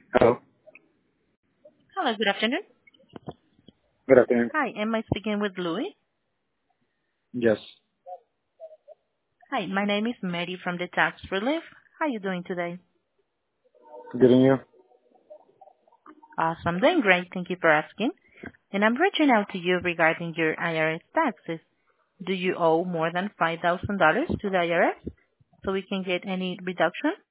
Hello. Hello, good afternoon. Good afternoon. Hi, am I speaking with Louis? Yes. Hi, my name is Mary from the Tax Relief. How are you doing today? Good and you? Awesome, doing great. Thank you for asking. And I'm reaching out to you regarding your IRS taxes. Do you owe more than $5,000 to the IRS so we can get any reduction?